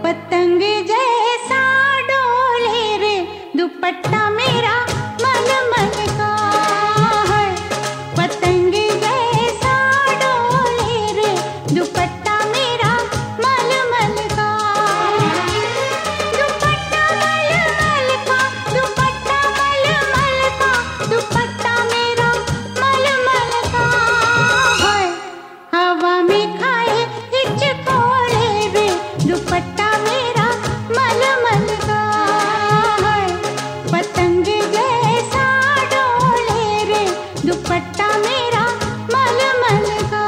पतंग जैसा डोले रे दुपट्टा मेरा मलमल का है। पतंग जैसा डोले रे दुपट्टा मेरा मलमल का। दुपट्टा मलमल का, दुपट्टा मलमल का, दुपट्टा मेरा मलमल का है। हवा में खाए हिचकोले रे दुपट्टा मेरा मलमल का है। पतंग जैसा डोले रे दुपट्टा मेरा मलमल का।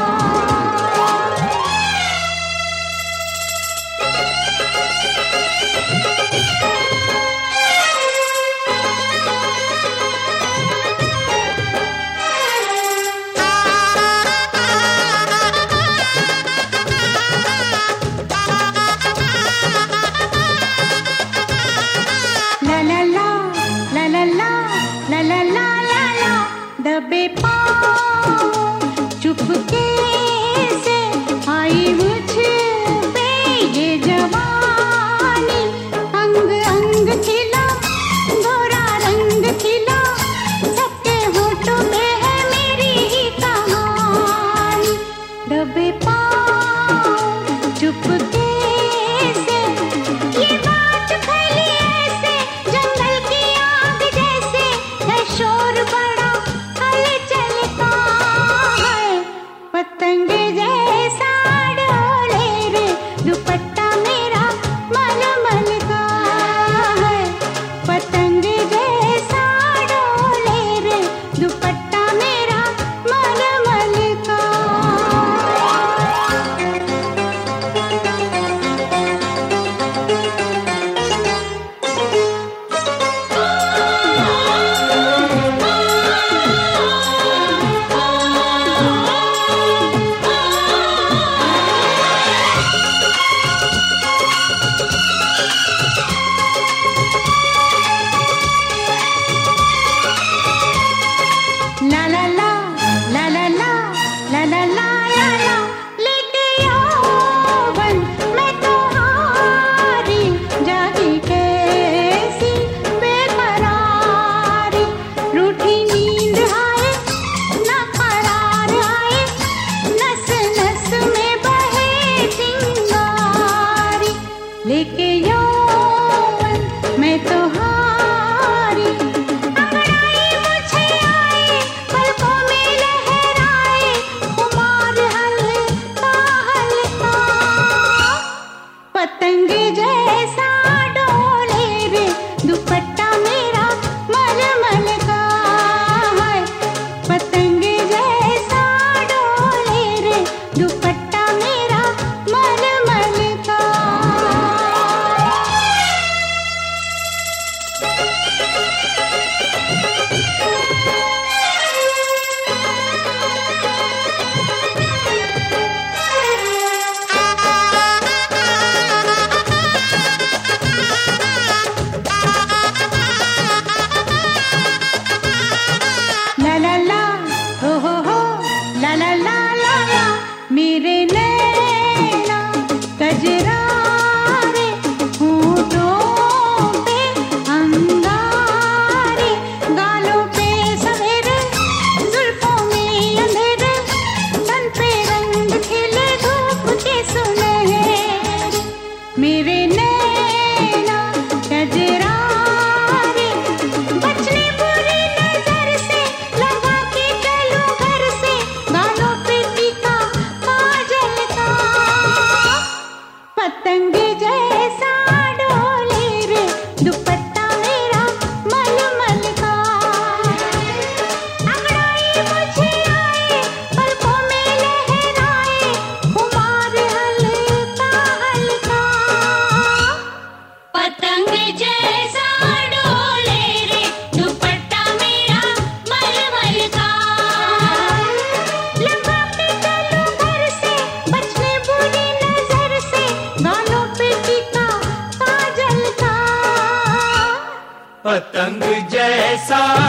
ला ला ला ला ला ला ला ला ला ला ला। दबे पाँव चुपके से आई मुझ पे ये जवानी। अंग अंग खिला गोरा रंग खिला, सबके होठों पे है मेरी ही कहानी। दबे पाँव चुपके से ये बात फैली ऐसे जंगल की आग जैसे है। शोर बड़ा हलचल का है। पतंग जैसा डोले रे दुपट्टा मेरा मलमल का है। पतंग जैसा डोले रे दुपट्टा मेरा मलमल का। ला ला ला ला ला ला ला ला ला ला ला। लेके यौवन मैं तो हारी, जागी कैसी बेकरारी। रूठी नींद आए ना करार आए, नस नस में बहे चिंगारी। लेके यौवन मैं तो हारी, अंगड़ाई मुझे आए पलकों में लहराए। खुमार हल्का हल्का पतंग जैसा डोले रे दुपट्टा मेरा मलमल का है। पतंग जैसा डोले रे दुपट्टा मेरा मलमल का। ला ला ला हो ला ला ला ला ला। मेरे नैना कजरारे होठों पे अंगारे, गालों पे सवेरे जुल्फों में अंधेरे, तन पे रंग खिले धूप के सुनहरे। मेरे नैना कजरारे बचने बुरी नजर से, लगा के चलूं घर से, गालों पे टीका काजल का। पतंग जैसा डोले रे दुपट्टा मेरा मलमल का। अंगड़ाई मुझे आए पलकों में लहराए। खुमार हल्का हल्का पतंग जैसा डोले रे दुपट्टा मेरा मलमल का। लगा के चलूं घर से, बचने बुरी नजर से, गालों पे टीका काजल का। पतंग जैसा